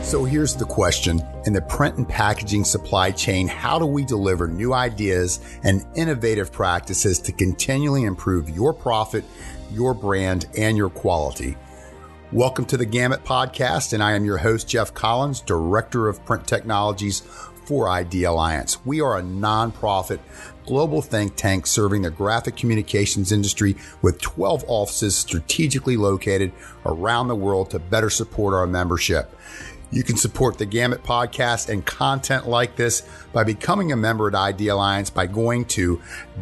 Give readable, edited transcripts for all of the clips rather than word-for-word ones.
So here's the question. In the print and packaging supply chain, how do we deliver new ideas and innovative practices to continually improve your profit, your brand, and your quality? Welcome to the Gamut Podcast, and I am your host, Jeff Collins, Director of Print Technologies for ID Alliance. We are a nonprofit global think tank serving the graphic communications industry with 12 offices strategically located around the world to better support our membership. You can support the Gamut Podcast and content like this by becoming a member at ID Alliance by going to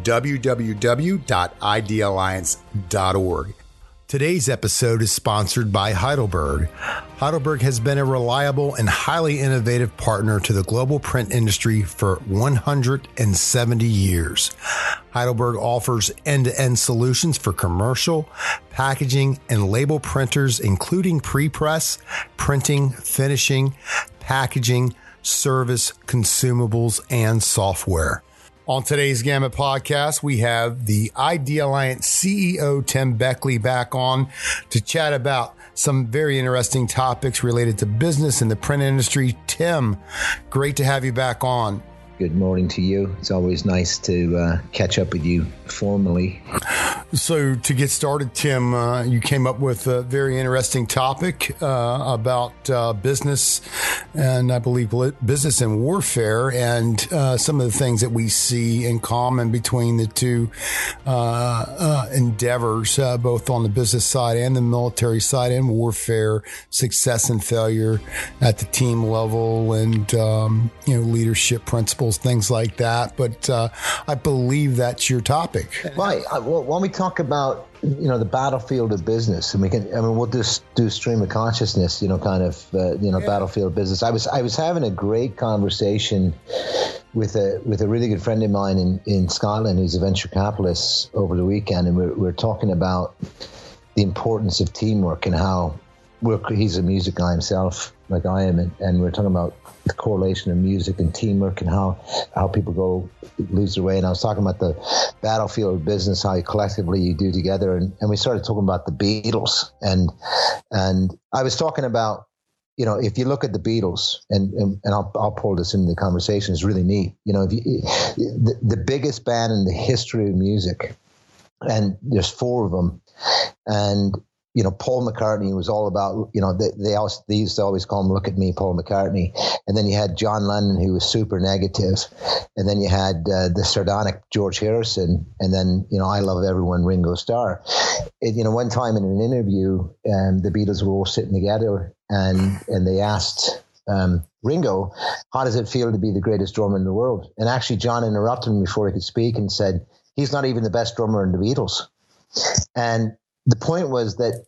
www.idalliance.org. Today's episode is sponsored by Heidelberg. Heidelberg has been a reliable and highly innovative partner to the global print industry for 170 years. Heidelberg offers end-to-end solutions for commercial, packaging, and label printers, including pre-press, printing, finishing, packaging, service, consumables, and software. On today's Gamut Podcast, we have the ID Alliance CEO, Tim Beckley, back on to chat about some very interesting topics related to business in the print industry. Tim, great to have you back on. Good morning to you. It's always nice to catch up with you formally. So to get started, Tim, you came up with a very interesting topic about business and I believe business and warfare and some of the things that we see in common between the two endeavors, both on the business side and the military side, and warfare, success and failure at the team level, and leadership principles, things like that. But I believe that's your topic. Right. Well, when we talk about the battlefield of business, and we'll just do stream of consciousness, battlefield business. I was having a great conversation with a really good friend of mine in Scotland who's a venture capitalist over the weekend, and we're talking about the importance of teamwork and how he's a music guy himself, like I am, and we're talking about the correlation of music and teamwork and how people lose their way. And I was talking about the battlefield of business, how collectively you do together. And we started talking about the Beatles. And I was talking about, if you look at the Beatles, and I'll pull this into the conversation, it's really neat. The biggest band in the history of music, and there's four of them. And Paul McCartney was all about, they used to always call him, "Look at me, Paul McCartney." And then you had John Lennon, who was super negative. And then you had the sardonic George Harrison. And then, "I love everyone," Ringo Starr. One time in an interview, the Beatles were all sitting together and they asked Ringo, "How does it feel to be the greatest drummer in the world?" And actually John interrupted him before he could speak and said, "He's not even the best drummer in the Beatles." And the point was that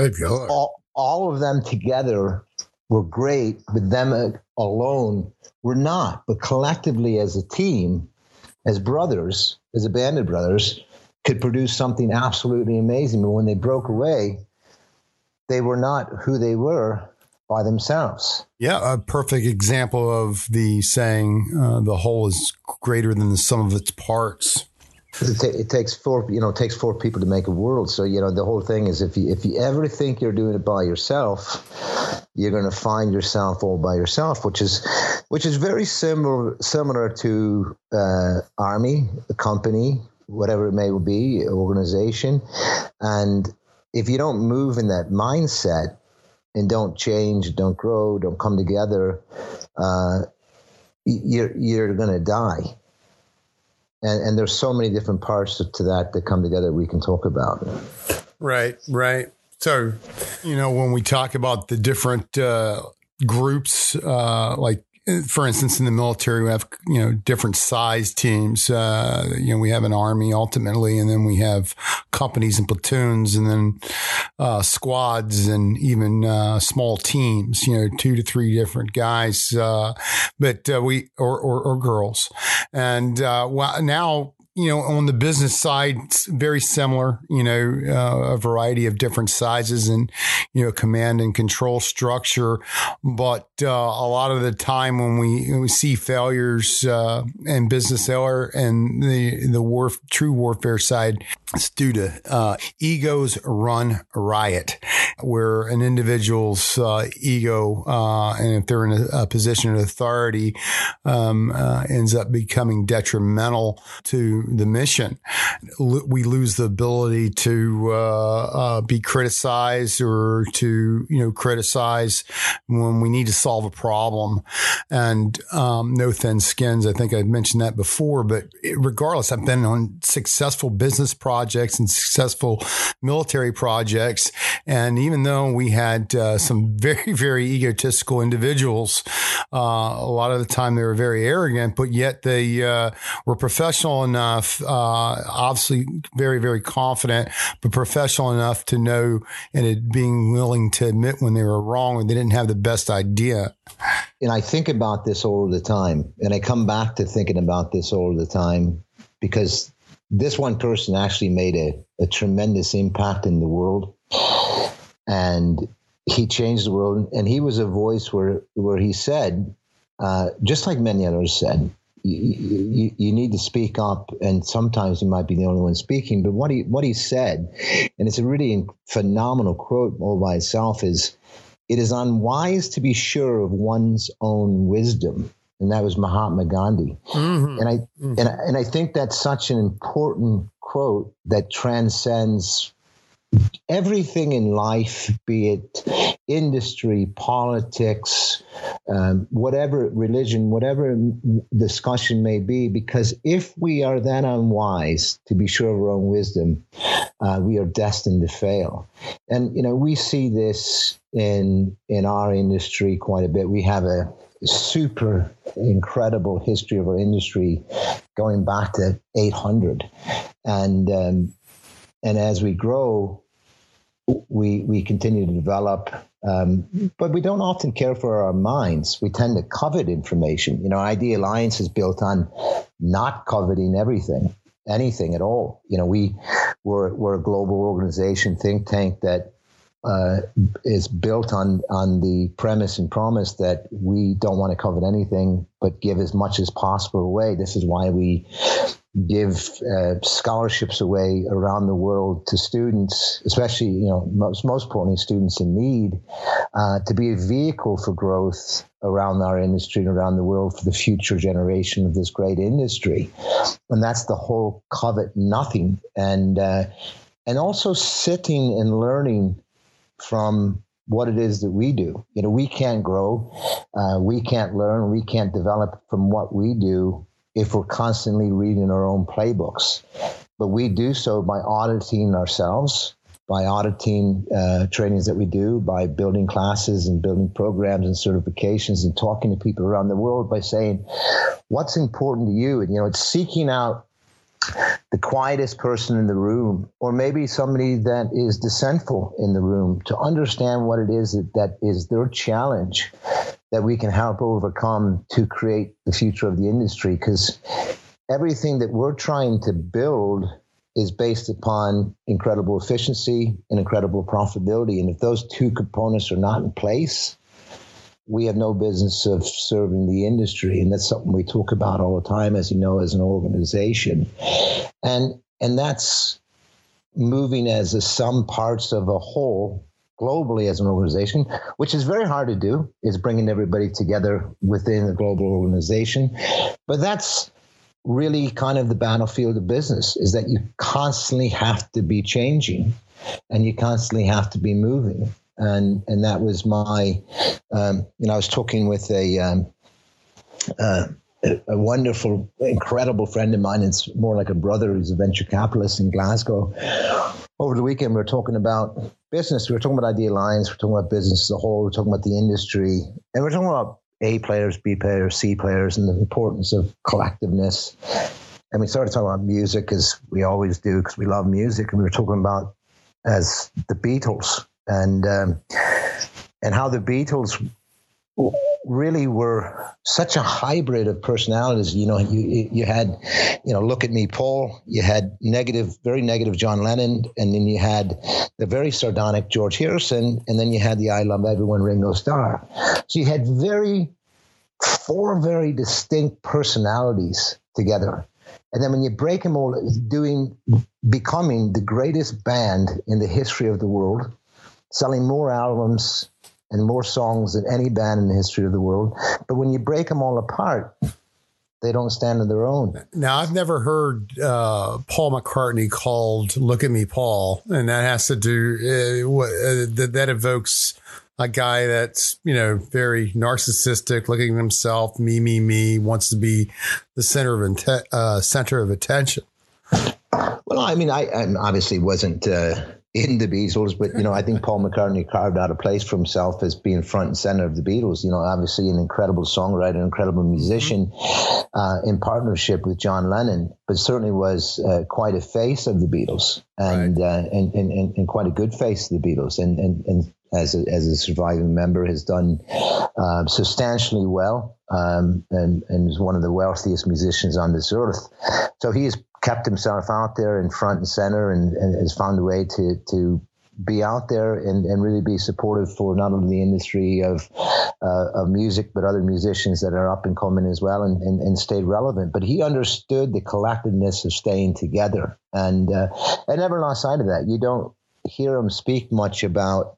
all of them together were great, but them alone were not. But collectively as a team, as brothers, as a band of brothers, could produce something absolutely amazing. But when they broke away, they were not who they were by themselves. Yeah, a perfect example of the saying, the whole is greater than the sum of its parts. It takes four people to make a world. So, the whole thing is if you ever think you're doing it by yourself, you're going to find yourself all by yourself, which is very similar to army, a company, whatever it may be, organization. And if you don't move in that mindset and don't change, don't grow, don't come together, you're going to die. And there's so many different parts to that come together we can talk about. Right. So, when we talk about the different groups, like for instance, in the military, we have, different size teams. We have an army ultimately, and then we have companies and platoons, and then squads, and even small teams, 2 to 3 different guys, but we or girls. And now, on the business side, it's very similar, a variety of different sizes. And, command and control structure. But a lot of the time when we see failures and business failure and the true warfare side, it's due to egos run riot, where an individual's ego, and if they're in a position of authority, ends up becoming detrimental to the mission. We lose the ability to be criticized or to criticize when we need to solve a problem. And no thin skins. I think I've mentioned that before, but regardless, I've been on successful business projects and successful military projects. And even though we had some very, very egotistical individuals, a lot of the time they were very arrogant, but yet they were professional enough, obviously very, very confident, but professional enough to know and being willing to admit when they were wrong and they didn't have the best idea. And I think about this all the time, and I come back to thinking about this all the time because this one person actually made a tremendous impact in the world, and he changed the world. And he was a voice where he said, just like many others said, you need to speak up, and sometimes you might be the only one speaking. But what he said, and it's a really phenomenal quote all by itself, is, "It is unwise to be sure of one's own wisdom." And that was Mahatma Gandhi. Mm-hmm. And I think that's such an important quote that transcends everything in life, be it industry, politics, whatever, religion, whatever discussion may be, because if we are then unwise to be sure of our own wisdom, we are destined to fail. And, we see this in our industry quite a bit. We have a super incredible history of our industry going back to 800. And as we grow, we continue to develop, but we don't often care for our minds. We tend to covet information. Idea Alliance is built on not coveting anything at all. We're a global organization, think tank that is built on the premise and promise that we don't want to covet anything, but give as much as possible away. This is why we give scholarships away around the world to students, especially, most importantly, students in need, to be a vehicle for growth around our industry and around the world for the future generation of this great industry. And that's the whole covet nothing. And also sitting and learning from what it is that we do. We can't grow, we can't learn, we can't develop from what we do if we're constantly reading our own playbooks. But we do so by auditing ourselves, by auditing trainings that we do, by building classes and building programs and certifications and talking to people around the world by saying, what's important to you? And, it's seeking out the quietest person in the room, or maybe somebody that is dissentful in the room, to understand what it is that is their challenge that we can help overcome to create the future of the industry. Because everything that we're trying to build is based upon incredible efficiency and incredible profitability. And if those two components are not in place, we have no business of serving the industry. And that's something we talk about all the time, as you know, as an organization. And that's moving as a sum parts of a whole globally as an organization, which is very hard to do, is bringing everybody together within a global organization. But that's really kind of the battlefield of business, is that you constantly have to be changing and you constantly have to be moving. And that was my, I was talking with a wonderful, incredible friend of mine. It's more like a brother who's a venture capitalist in Glasgow. Over the weekend, we were talking about business. We were talking about Idea Alliance. We're talking about business as a whole. We're talking about the industry. And we're talking about A players, B players, C players, and the importance of collectiveness. And we started talking about music, as we always do, because we love music. And we were talking about as the Beatles and how the Beatles really were such a hybrid of personalities. You know, you had, Look at Me, Paul. You had very negative John Lennon, and then you had the very sardonic George Harrison, and then you had the I Love Everyone Ringo Starr. So you had four very distinct personalities together. And then when you break them all, becoming the greatest band in the history of the world, selling more albums and more songs than any band in the history of the world. But when you break them all apart, they don't stand on their own. Now, I've never heard Paul McCartney called "Look at Me, Paul," and that has to do that evokes a guy that's, very narcissistic, looking at himself, me, wants to be the center of attention. Well, I mean, I obviously wasn't in the Beatles, but, I think Paul McCartney carved out a place for himself as being front and center of the Beatles. Obviously an incredible songwriter, an incredible musician, in partnership with John Lennon, but certainly was quite a face of the Beatles, and right. and quite a good face of the Beatles, and as a surviving member has done substantially well, and is one of the wealthiest musicians on this earth. So he has kept himself out there in front and center, and has found a way to be out there and really be supportive for not only the industry of music, but other musicians that are up and coming as well, and stayed relevant. But he understood the collectiveness of staying together, and never lost sight of that. You don't hear him speak much about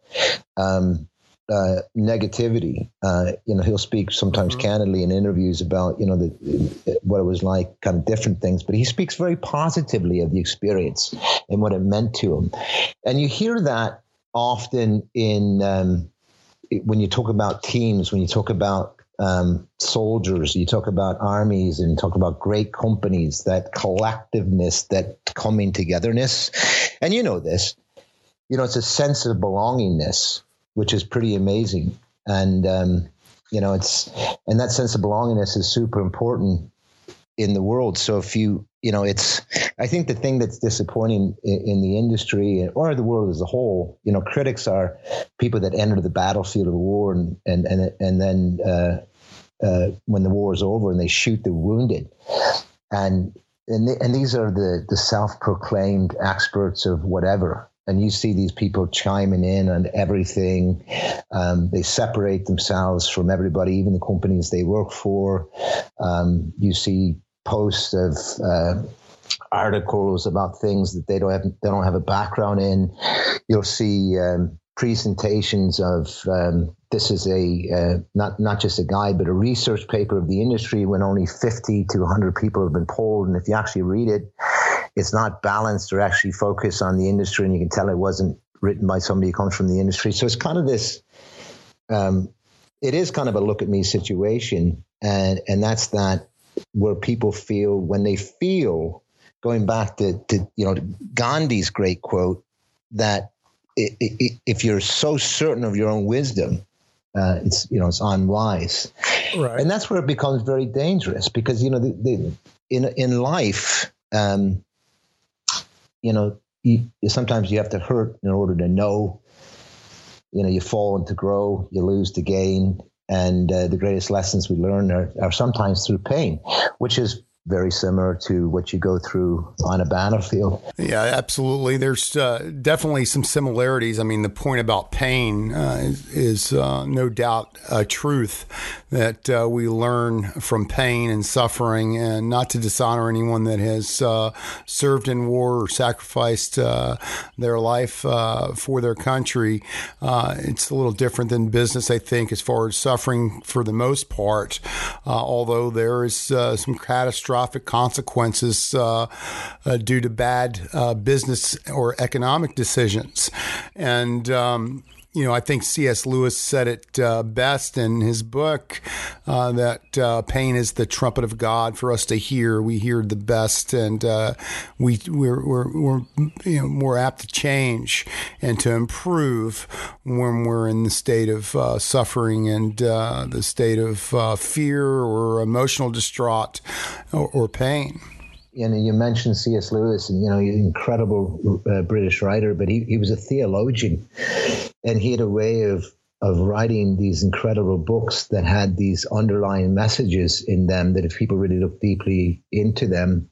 negativity. He'll speak sometimes candidly in interviews about, what it was like, kind of different things, but he speaks very positively of the experience and what it meant to him. And you hear that often in, when you talk about teams, when you talk about soldiers, you talk about armies, and talk about great companies, that collectiveness, that coming togetherness. And this, it's a sense of belongingness, which is pretty amazing. And, and that sense of belongingness is super important in the world. So if I think the thing that's disappointing in the industry or the world as a whole, critics are people that enter the battlefield of the war and then when the war is over and they shoot the wounded. And these are the self-proclaimed experts of whatever. And you see these people chiming in on everything. They separate themselves from everybody, even the companies they work for. You see posts of articles about things that they don't have a background in. You'll see presentations of this is not just a guide, but a research paper of the industry when only 50 to 100 people have been polled. And if you actually read it, it's not balanced or actually focused on the industry, and you can tell it wasn't written by somebody who comes from the industry. So it's kind of this, it is kind of a look at me situation, and that's that where people feel, when they feel, going back to Gandhi's great quote, that if you're so certain of your own wisdom, it's unwise, right? And that's where it becomes very dangerous, because in life. Sometimes you have to hurt in order to know. You fall and to grow, you lose to gain, and the greatest lessons we learn are sometimes through pain, which is very similar to what you go through on a battlefield. Yeah, absolutely. There's definitely some similarities. I mean, the point about pain is no doubt a truth, that we learn from pain and suffering, and not to dishonor anyone that has served in war or sacrificed their life for their country. It's a little different than business, I think, as far as suffering for the most part, although there is some catastrophic consequences due to bad business or economic decisions. And I think C.S. Lewis said it best in his book, that pain is the trumpet of God for us to hear. We hear the best, and we're more apt to change and to improve when we're in the state of suffering and the state of fear or emotional distraught or pain. You mentioned C.S. Lewis, and he's an incredible British writer, but he was a theologian, and he had a way of writing these incredible books that had these underlying messages in them that if people really look deeply into them,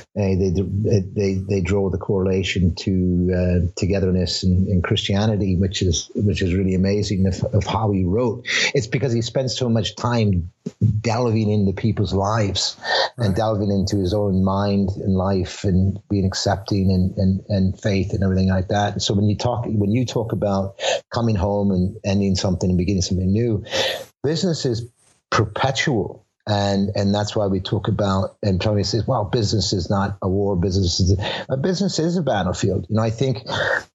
they draw the correlation to togetherness and Christianity, which is really amazing of how he wrote. It's because he spends so much time delving into people's lives and delving into his own mind and life and being accepting and faith and everything like that. And so when you talk about coming home and ending something and beginning something new, business is perpetual. And that's why we talk about, and Tony says, well, business is not a war. Business is a battlefield. I think,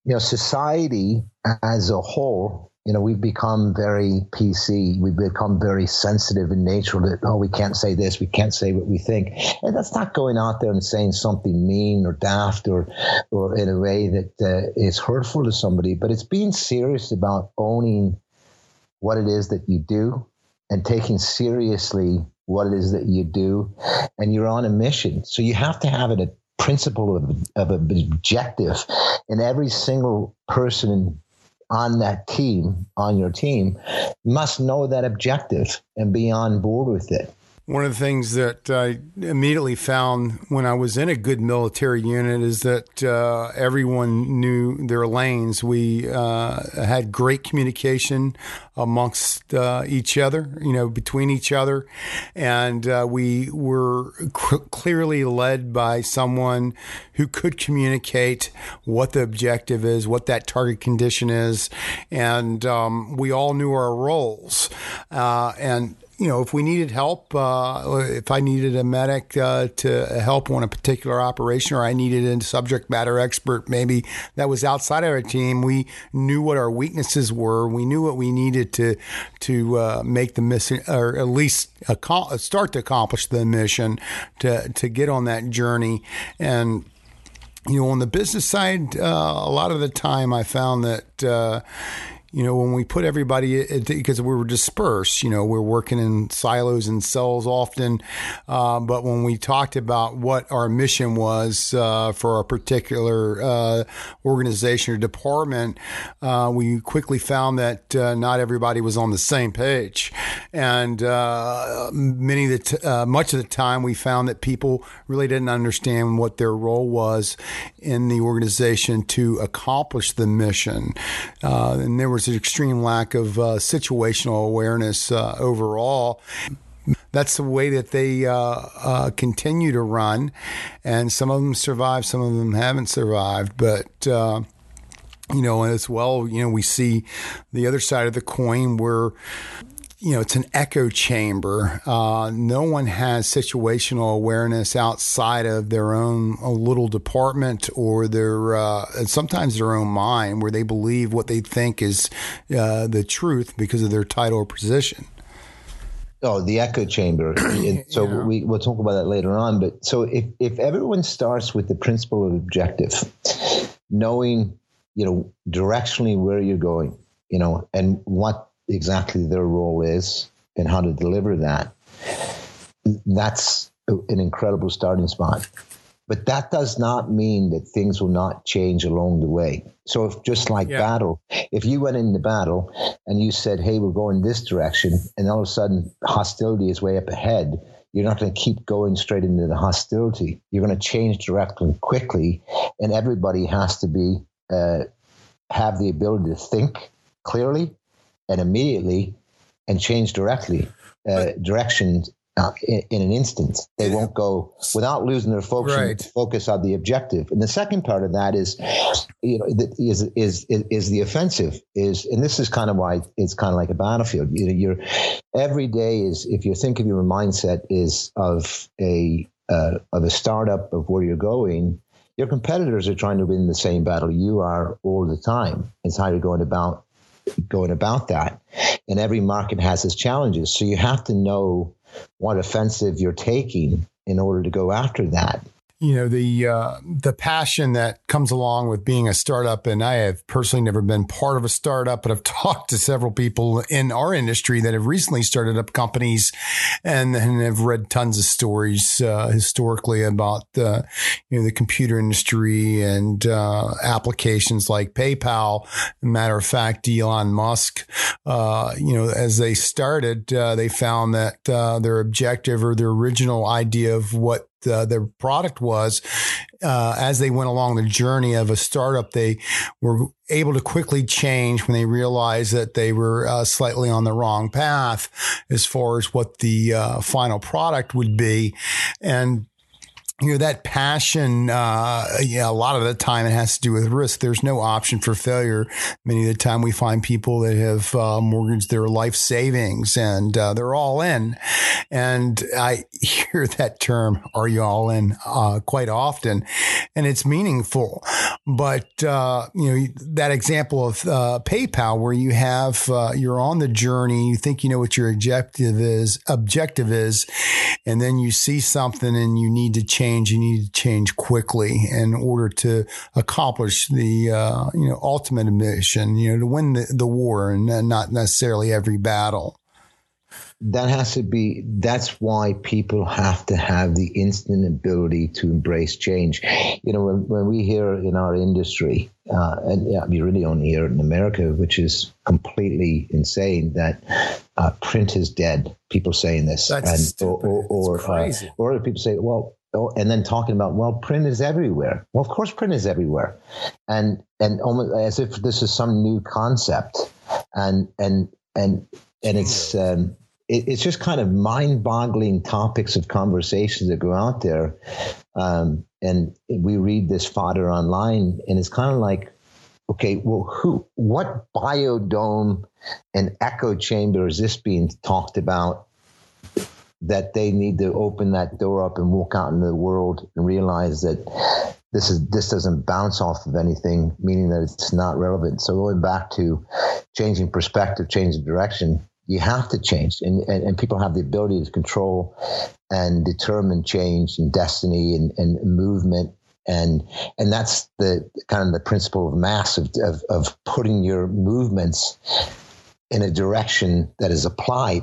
society as a whole, we've become very PC. We've become very sensitive in nature that, we can't say this, we can't say what we think. And that's not going out there and saying something mean or daft or in a way that is hurtful to somebody, but it's being serious about owning what it is that you do and taking seriously what it is that you do. And you're on a mission. So you have to have a principle of an objective, and every single person on that team, on your team, must know that objective and be on board with it. One of the things that I immediately found when I was in a good military unit is that everyone knew their lanes. We had great communication amongst each other, between each other. And we were clearly led by someone who could communicate what the objective is, what that target condition is. And we all knew our roles. And if we needed help, if I needed a medic to help on a particular operation, or I needed a subject matter expert, maybe that was outside of our team, we knew what our weaknesses were. We knew what we needed to make the mission, or at least start to accomplish the mission, to get on that journey. And on the business side, a lot of the time I found that when we put everybody, because we were dispersed, we're working in silos and cells often. But when we talked about what our mission was for a particular organization or department, we quickly found that not everybody was on the same page. And much of the time, we found that people really didn't understand what their role was in the organization to accomplish the mission. And there was an extreme lack of situational awareness overall. That's the way that they continue to run, and some of them survive, some of them haven't survived. But as well, we see the other side of the coin where it's an echo chamber. No one has situational awareness outside of their own little department or sometimes their own mind, where they believe what they think is the truth because of their title or position. Oh, the echo chamber. So we'll talk about that later on. But so if everyone starts with the principle of objective, knowing, directionally where you're going, and what exactly their role is and how to deliver that, that's an incredible starting spot. But that does not mean that things will not change along the way. So if just like battle, if you went into battle and you said, hey, we're going this direction, and all of a sudden hostility is way up ahead, you're not going to keep going straight into the hostility. You're going to change direction quickly, and everybody has to be have the ability to think clearly and immediately and change direction in an instant. They won't go without losing their focus on the objective. And the second part of that is, is the offensive and this is kind of why it's kind of like a battlefield. Your every day is, if you think of your mindset is of a startup of where you're going, your competitors are trying to win the same battle you are all the time. It's how you're going about that. And every market has its challenges. So you have to know what offensive you're taking in order to go after that. the passion that comes along with being a startup. And I have personally never been part of a startup, but I've talked to several people in our industry that have recently started up companies and have read tons of stories historically about the computer industry and applications like PayPal. Matter of fact, Elon Musk, as they started, they found that their objective or their original idea of what their product was, as they went along the journey of a startup, they were able to quickly change when they realized that they were slightly on the wrong path as far as what the final product would be. And that passion, a lot of the time it has to do with risk. There's no option for failure. Many of the time we find people that have mortgaged their life savings and they're all in. And I hear that term, are you all in, quite often, and it's meaningful. But, that example of PayPal where you have, you're on the journey, you think you know what your objective is, and then you see something and you need to change. You need to change quickly in order to accomplish the ultimate mission. To win the war and not necessarily every battle. That's why people have to have the instant ability to embrace change. When we hear in our industry, we really only hear it in America, which is completely insane, that print is dead. People saying this. That's stupid. It's crazy. Or people say, and then talking about, print is everywhere. Well, of course, print is everywhere, and almost as if this is some new concept, and it's just kind of mind-boggling topics of conversations that go out there, and we read this fodder online, and it's kind of like, okay, well, what biodome and echo chamber is this being talked about, that they need to open that door up and walk out into the world and realize that this doesn't bounce off of anything, meaning that it's not relevant. So going back to changing perspective, changing direction, you have to change, and people have the ability to control and determine change and destiny and movement. And that's the kind of the principle of mass of putting your movements in a direction that is applied,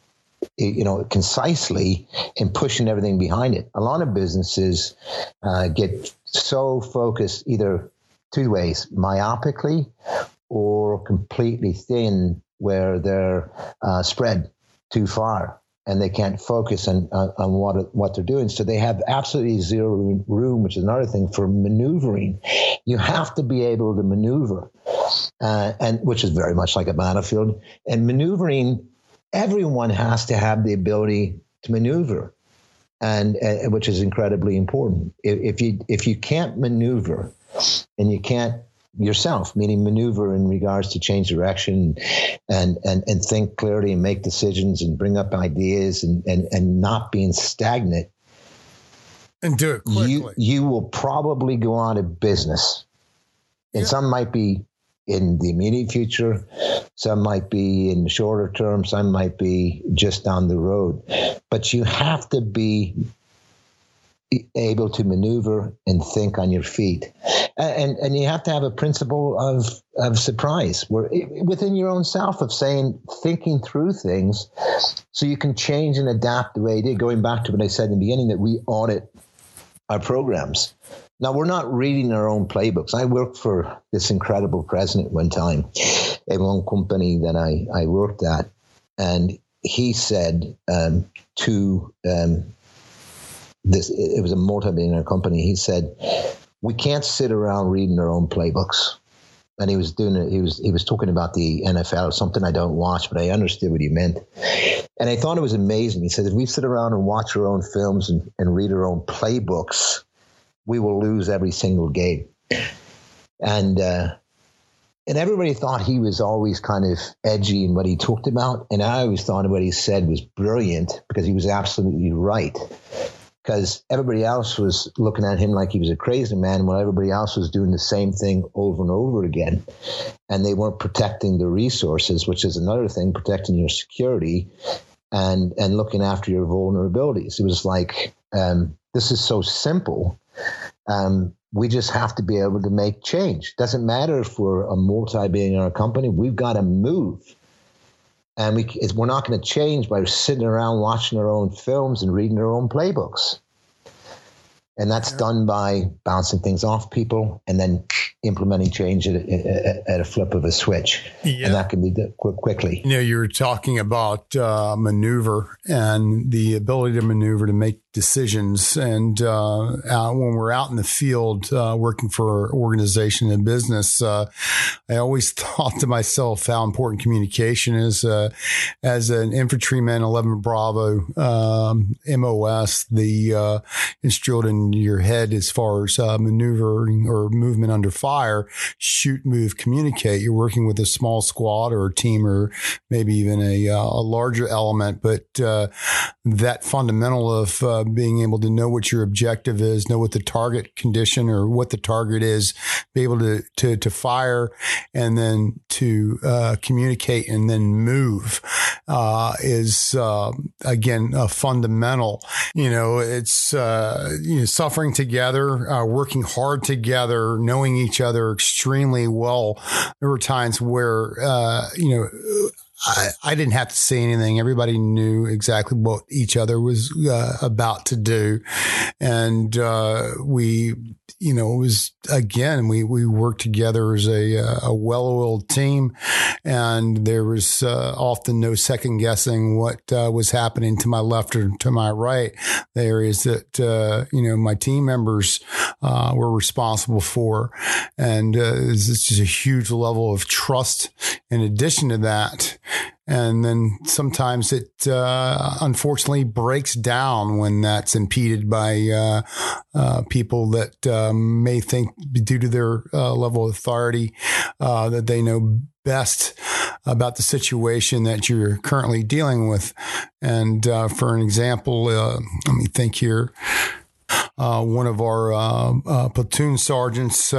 concisely, and pushing everything behind it. A lot of businesses get so focused either two ways, myopically or completely thin, where they're spread too far and they can't focus on what they're doing. So they have absolutely zero room, which is another thing, for maneuvering. You have to be able to maneuver, and which is very much like a battlefield. And maneuvering, everyone has to have the ability to maneuver, and which is incredibly important. If you can't maneuver, and you can't yourself, meaning maneuver in regards to change direction and think clearly and make decisions and bring up ideas and not being stagnant, and do it quickly, you will probably go out of business. And some might be in the immediate future, some might be in the shorter term, some might be just down the road. But you have to be able to maneuver and think on your feet. And you have to have a principle of surprise, where within your own self, of thinking through things so you can change and adapt the way you did. Going back to what I said in the beginning, that we audit our programs. Now, we're not reading our own playbooks. I worked for this incredible president one time in one company that I worked at, and he said it was a multi-billionaire company. He said, we can't sit around reading our own playbooks. And he was doing it. He was talking about the NFL, something I don't watch, but I understood what he meant. And I thought it was amazing. He said, if we sit around and watch our own films and read our own playbooks, we will lose every single game. And everybody thought he was always kind of edgy in what he talked about. And I always thought what he said was brilliant, because he was absolutely right. Because everybody else was looking at him like he was a crazy man, while everybody else was doing the same thing over and over again. And they weren't protecting the resources, which is another thing, protecting your security and looking after your vulnerabilities. It was like, this is so simple, We just have to be able to make change. Doesn't matter if we're a multi-billion-dollar company. We've got to move. And we're not going to change by sitting around watching our own films and reading our own playbooks. And that's done by bouncing things off people and then implementing change at a flip of a switch. Yeah. And that can be done quickly. You're talking about maneuver and the ability to maneuver to make decisions. And when we're out in the field working for an organization and business, I always thought to myself how important communication is. As an infantryman, 11 Bravo, MOS, the instilled in your head as far as maneuvering or movement under fire, shoot, move, communicate. You're working with a small squad or a team or maybe even a larger element, but that fundamental of being able to know what your objective is, know what the target condition or what the target is, be able to fire and then to communicate and then move is again fundamental. It's suffering together, working hard together, knowing each other extremely well. There were times where I didn't have to say anything. Everybody knew exactly what each other was about to do. And it was, again, we worked together as a well-oiled team. And there was often no second guessing what was happening to my left or to my right. The areas that, my team members were responsible for. And it's just a huge level of trust in addition to that. And then sometimes it unfortunately breaks down when that's impeded by people that may think, due to their level of authority, that they know best about the situation that you're currently dealing with. And for an example, let me think here. One of our platoon sergeants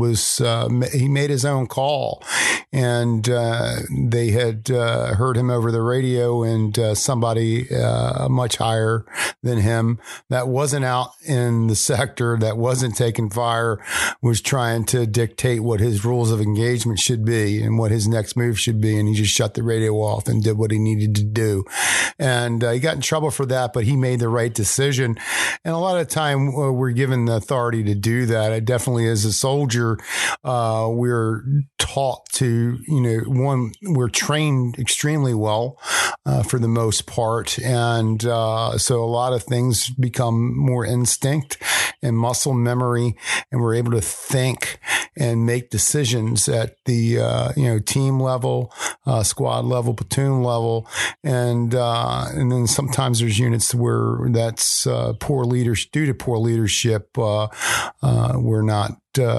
he made his own call, and they had heard him over the radio, and somebody much higher than him that wasn't out in the sector, that wasn't taking fire, was trying to dictate what his rules of engagement should be and what his next move should be, and he just shut the radio off and did what he needed to do. And he got in trouble for that, but he made the right decision. And a lot of time we're given the authority to do that. I definitely, as a soldier, we're taught to, we're trained extremely well for the most part. And so a lot of things become more instinct and muscle memory, and we're able to think and make decisions at the, team level, squad level, platoon level. And then sometimes there's units where that's poor leadership. Due to poor leadership, we're not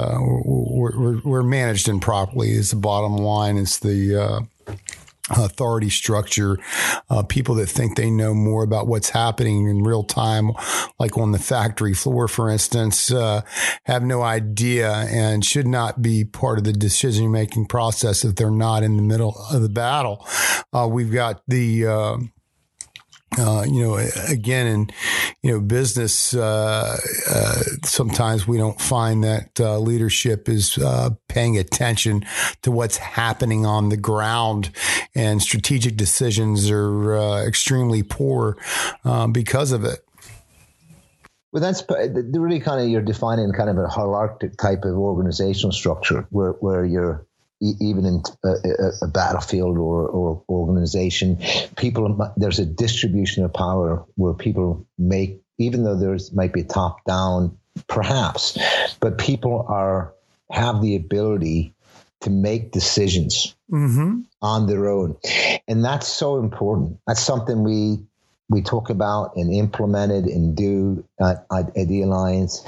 we're managed improperly. Is the bottom line. It's the authority structure, people that think they know more about what's happening in real time, like on the factory floor, for instance, have no idea and should not be part of the decision-making process if they're not in the middle of the battle. We've got the again, in, business, sometimes we don't find that leadership is paying attention to what's happening on the ground, and strategic decisions are extremely poor because of it. Well, that's really kind of, you're defining kind of a hierarchic type of organizational structure where you're, even in a battlefield or organization, there's a distribution of power where people make, even though might be top down, perhaps, but people have the ability to make decisions on their own, and that's so important. That's something we talk about and implemented and do at the Alliance.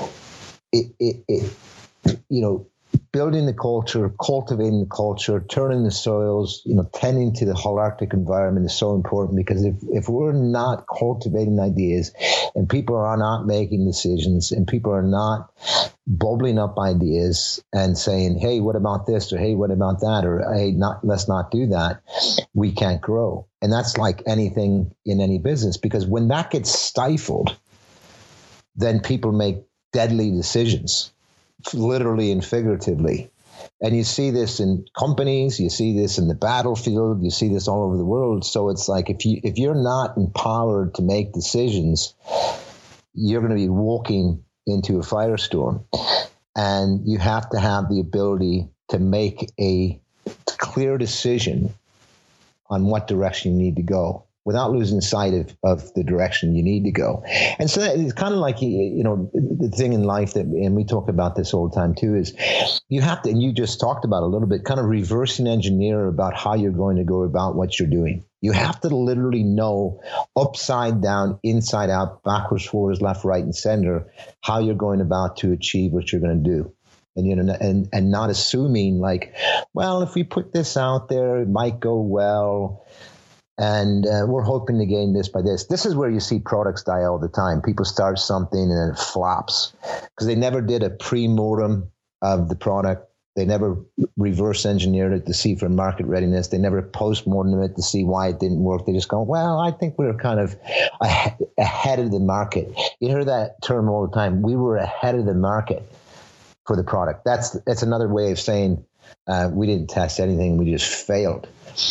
Building the culture, cultivating the culture, turning the soils, tending to the holarctic environment is so important, because if we're not cultivating ideas and people are not making decisions and people are not bubbling up ideas and saying, hey, what about this? Or hey, what about that? Or hey, let's not do that, we can't grow. And that's like anything in any business, because when that gets stifled, then people make deadly decisions, literally and figuratively. And you see this in companies, you see this in the battlefield, you see this all over the world. So it's like if you're not empowered to make decisions, you're going to be walking into a firestorm. And you have to have the ability to make a clear decision on what direction you need to go without losing sight of the direction you need to go. And so it's kind of like, the thing in life that, and we talk about this all the time too, is you have to, and you just talked about a little bit, kind of reversing engineer about how you're going to go about what you're doing. You have to literally know upside down, inside out, backwards, forwards, left, right, and center, how you're going about to achieve what you're going to do. And, and not assuming like, well, if we put this out there, it might go well. And we're hoping to gain this by this. This is where you see products die all the time. People start something and it flops because they never did a pre-mortem of the product. They never reverse engineered it to see for market readiness. They never post-mortem it to see why it didn't work. They just go, well, I think we're kind of ahead of the market. You hear that term all the time. We were ahead of the market for the product. That's another way of saying we didn't test anything. We just failed.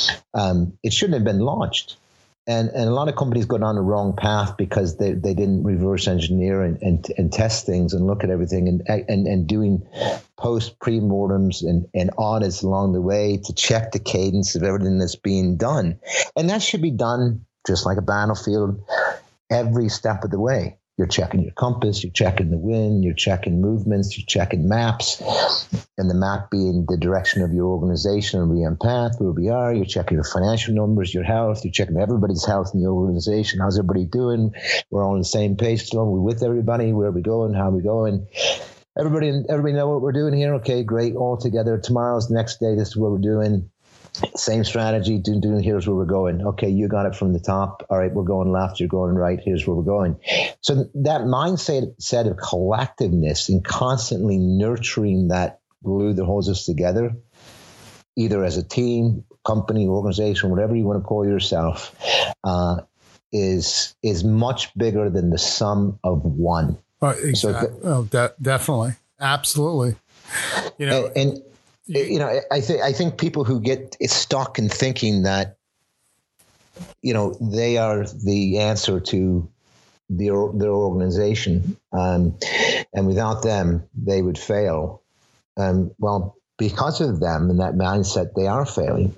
It shouldn't have been launched. And a lot of companies go down the wrong path because they didn't reverse engineer and test things and look at everything and doing pre-mortems and audits along the way to check the cadence of everything that's being done. And that should be done just like a battlefield every step of the way. You're checking your compass, you're checking the wind, you're checking movements, you're checking maps, and the map being the direction of your organization and we on path, where we are. You're checking your financial numbers, your health, you're checking everybody's health in the organization. How's everybody doing? We're all on the same page still. We're with everybody. Where are we going? How are we going? Everybody know what we're doing here? Okay, great. All together. Tomorrow's the next day. This is what we're doing. Same strategy, doing here's where we're going. Okay, you got it from the top. All right, we're going left, you're going right, here's where we're going. So that mindset of collectiveness and constantly nurturing that glue that holds us together, either as a team, company, organization, whatever you want to call yourself, is much bigger than the sum of one. Exactly. So definitely. Absolutely. I think people who get stuck in thinking that, they are the answer to their organization, and without them, they would fail. Well, because of them and that mindset, they are failing.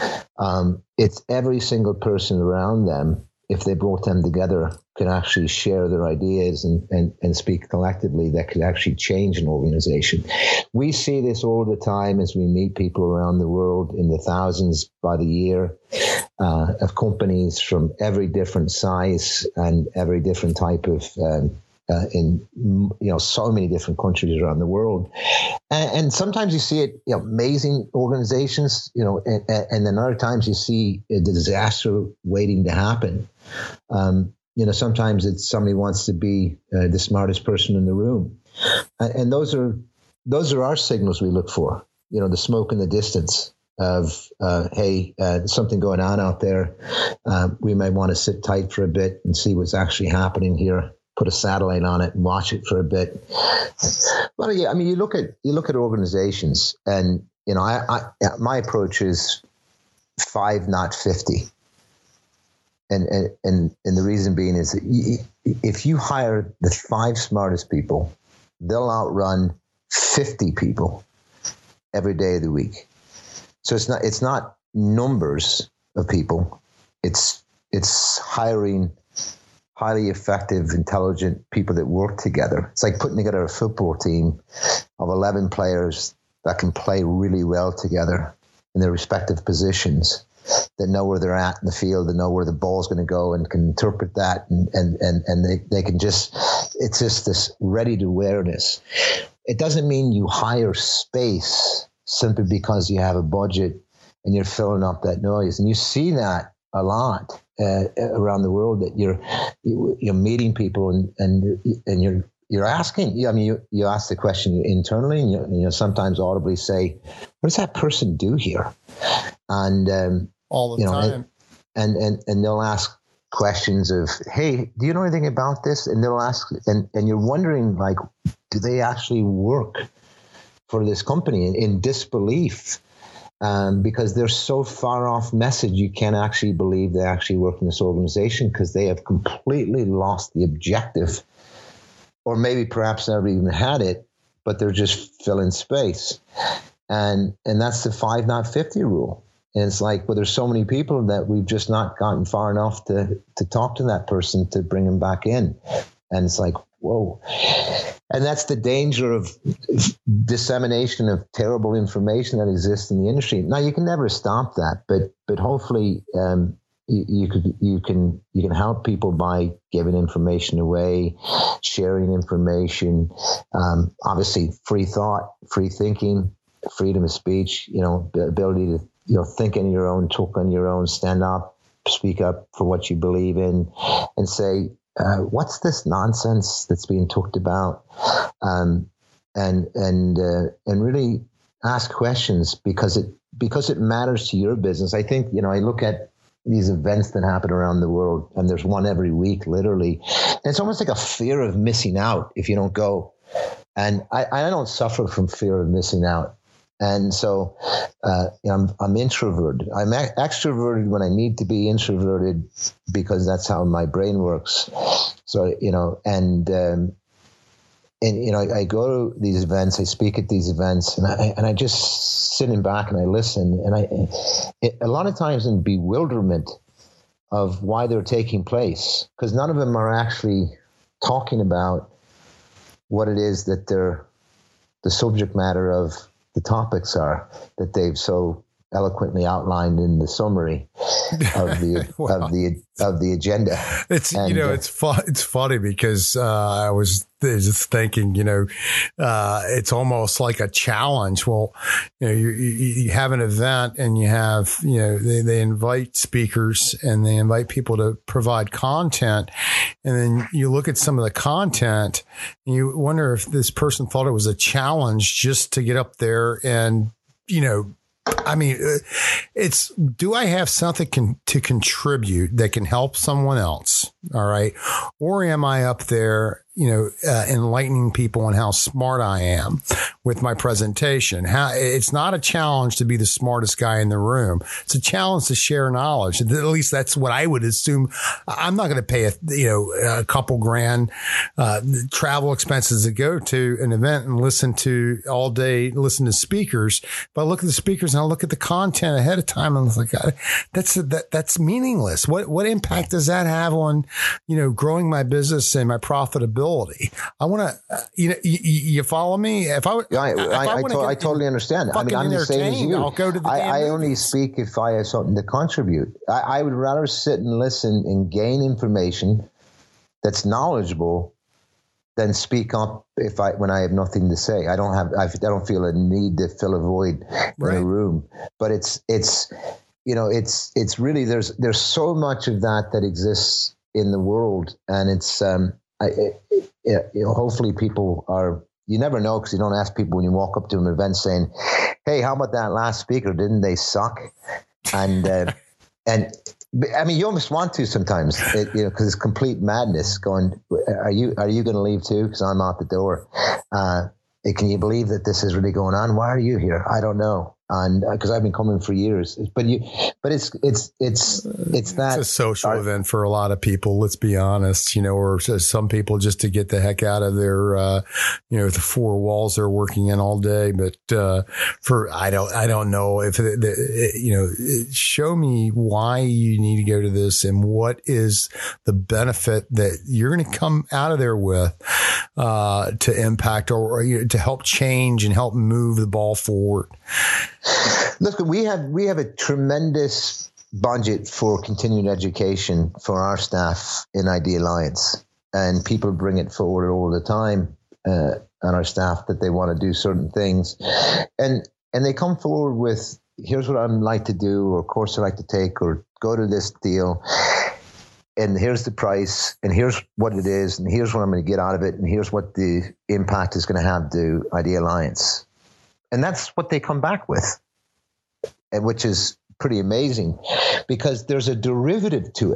It's every single person around them, if they brought them together, can actually share their ideas and speak collectively, that could actually change an organization. We see this all the time as we meet people around the world in the thousands by the year, of companies from every different size and every different type of in so many different countries around the world, and sometimes you see it, amazing organizations, and then other times you see a disaster waiting to happen. Sometimes it's somebody wants to be the smartest person in the room, and those are our signals we look for. The smoke in the distance of hey, there's something going on out there. We might want to sit tight for a bit and see what's actually happening here. Put a satellite on it and watch it for a bit. Well, yeah, I mean, you look at organizations, and my approach is 5, not 50. And the reason being is that if you hire the 5 smartest people, they'll outrun 50 people every day of the week. So it's not numbers of people. It's hiring highly effective, intelligent people that work together. It's like putting together a football team of 11 players that can play really well together in their respective positions, that know where they're at in the field, that know where the ball's going to go and can interpret that. And they can just, it's just this ready-to awareness. It doesn't mean you hire space simply because you have a budget and you're filling up that noise. And you see that a lot around the world, that you're meeting people and you're asking. I mean, you ask the question internally, and you sometimes audibly say, "What does that person do here?" And all the time, and they'll ask questions of, hey, do you know anything about this? And they'll ask, and you're wondering, like, do they actually work for this company in disbelief? Because they're so far off message, you can't actually believe they actually work in this organization, because they have completely lost the objective, or maybe perhaps never even had it, but they're just filling space. And that's the 5 not 50 rule. And it's like, well, there's so many people that we've just not gotten far enough to talk to that person to bring them back in. And it's like, whoa. And that's the danger of dissemination of terrible information that exists in the industry. Now, you can never stop that, but hopefully you can help people by giving information away, sharing information, obviously free thought, free thinking, freedom of speech, the ability to think on your own, talk on your own, stand up, speak up for what you believe in, and say, what's this nonsense that's being talked about? And really ask questions, because it matters to your business. I think, I look at these events that happen around the world, and there's one every week, literally. And it's almost like a fear of missing out if you don't go. And I don't suffer from fear of missing out. And so I'm introverted. I'm extroverted when I need to be introverted, because that's how my brain works. So, I go to these events, I speak at these events, and I just sitting back and I listen. And a lot of times in bewilderment of why they're taking place, because none of them are actually talking about what it is that the subject matter of the topics are, that they've so eloquently outlined in the summary of the wow. of the agenda. It's it's funny because I was just thinking, it's almost like a challenge. Well, you have an event and you have, they invite speakers and they invite people to provide content. And then you look at some of the content and you wonder if this person thought it was a challenge just to get up there and, do I have something to contribute that can help someone else? All right. Or am I up there, enlightening people on how smart I am with my presentation? It's not a challenge to be the smartest guy in the room. It's a challenge to share knowledge. At least that's what I would assume. I'm not going to pay a couple grand, travel expenses to go to an event and listen to speakers. But I look at the speakers and I look at the content ahead of time and I was like, that's meaningless. What impact does that have on, growing my business and my profitability? I want to, you follow me? I totally understand. I'm the same as you. I'll go to the I only speak if I have something to contribute. I would rather sit and listen and gain information that's knowledgeable than speak up when I have nothing to say. I don't feel a need to fill a void in a room. But it's really, there's so much of that exists in the world, and it's hopefully people are. You never know, because you don't ask people when you walk up to an event saying, "Hey, how about that last speaker? Didn't they suck?" And I mean, you almost want to sometimes, because it's complete madness. Going, are you going to leave too? Because I'm out the door. Can you believe that this is really going on? Why are you here? I don't know. And because I've been coming for years, but it's that it's a social event for a lot of people. Let's be honest, or some people just to get the heck out of their, the four walls they're working in all day. But I don't know if show me why you need to go to this and what is the benefit that you're going to come out of there with to impact or to help change and help move the ball forward. Look, we have a tremendous budget for continuing education for our staff in ID Alliance, and people bring it forward all the time on our staff that they want to do certain things, and they come forward with, here's what I'd like to do, or course I'd like to take, or go to this deal, and here's the price, and here's what it is, and here's what I'm going to get out of it, and here's what the impact is going to have to ID Alliance. And that's what they come back with, which is pretty amazing, because there's a derivative to it.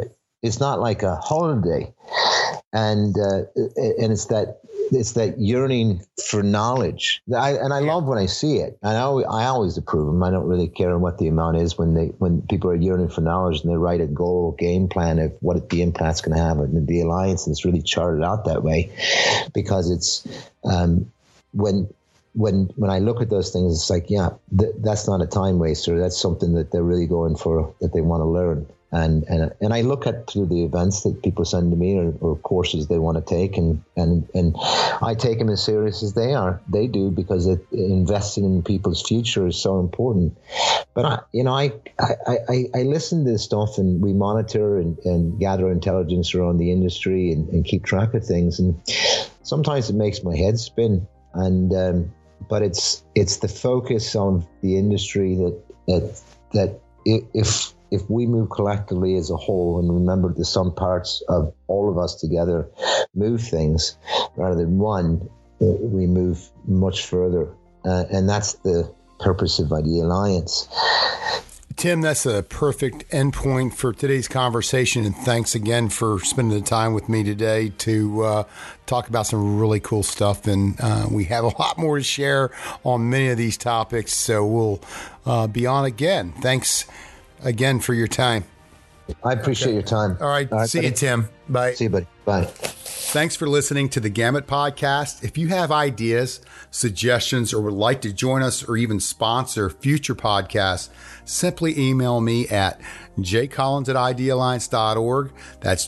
it's not like a holiday, and it's that yearning for knowledge. I love when I see it. I always approve them. I don't really care what the amount is when people are yearning for knowledge and they write a game plan of what the impact's going to have in the alliance, and it's really charted out that way, because it's when I look at those things, it's like, that's not a time waster. That's something that they're really going for, that they want to learn. And I look at through the events that people send to me, or courses they want to take, and I take them as serious as they do, because investing in people's future is so important. But I listen to this stuff, and we monitor and gather intelligence around the industry and keep track of things, and sometimes it makes my head spin. And but it's the focus on the industry that if we move collectively as a whole, and remember the sum parts of all of us together move things rather than one, we move much further. And that's the purpose of Idea Alliance. Tim, that's a perfect endpoint for today's conversation. And thanks again for spending the time with me today to talk about some really cool stuff. And we have a lot more to share on many of these topics. So we'll be on again. Thanks again for your time. I appreciate your time. All right. See you, Tim. Bye. See you, buddy. Bye. Thanks for listening to the Gamut Podcast. If you have ideas, suggestions, or would like to join us or even sponsor future podcasts, simply email me at jcollins@idealliance.org. That's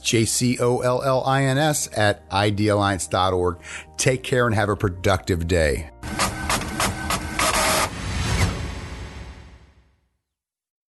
JCOLLINS @idealliance.org. Take care and have a productive day.